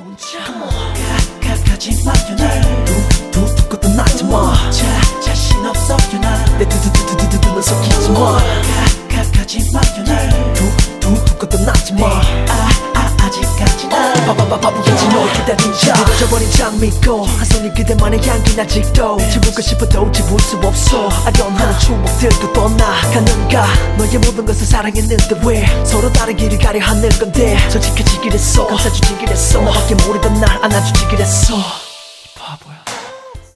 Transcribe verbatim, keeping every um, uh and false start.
좋은 차 가가가지 마요 날 두두두 것도 나지 마 자, 자신 없어 내 두두두두두두는 속이지 마 가가가지 마요 날 두두두 것도 나지 마 아, 아, 아직까지 난 바바바바부겠지 널 기다린 자 무뎌져버린 장미꽃 한 손이 그대만의 향기 아직도 지우고 싶어도 지울 수 없어 아련한 추억들도 떠나가는가 너의 모든 것을 사랑했는데 왜 서로 다른 길을 가려 하는 건데 솔직해지기로 했어 감싸주기로 했어 너밖에 모르던 날 안아주기로 했어